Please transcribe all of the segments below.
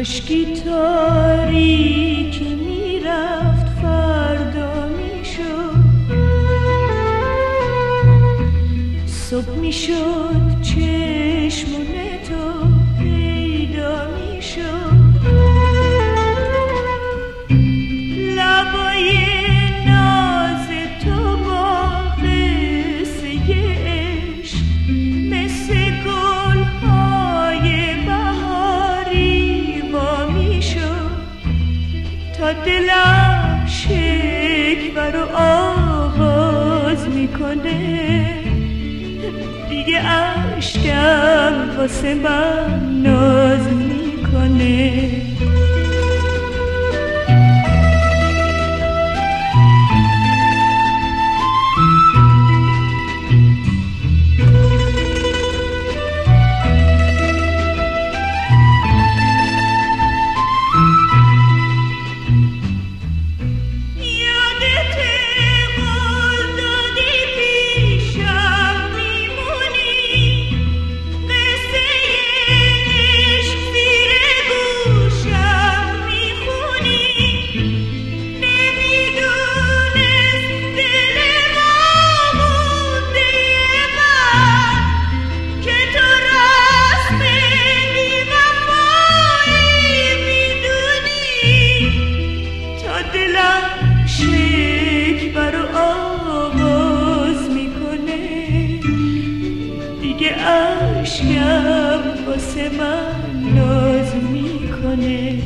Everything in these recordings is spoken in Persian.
کاشکی تاریکی میرفت فردا میشد، صبح میشد چشمون تو پیدا میشد، لبای ناز تو با قصه عشق مثل گلهای بهاری وا میشد، تا دلم شکوه رو آغاز میکنه، دیگه عشقم واسه من ناز میکنه. عشقم واسه من ناز میکنه.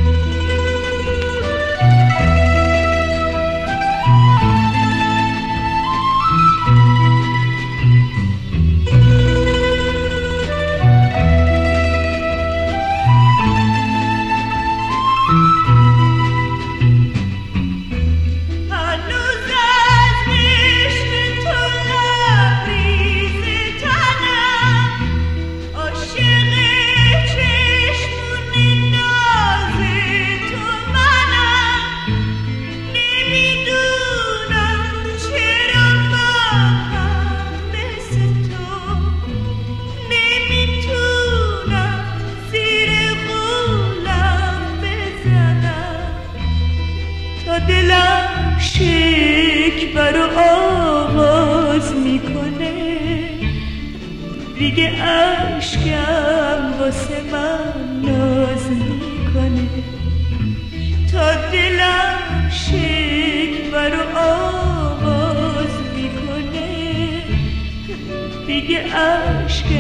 دلم شکوه رو آغاز میکنه، دیگه عشقم واسه من ناز میکنه، تا دلم شکوه رو آغاز میکنه، دیگه عشقم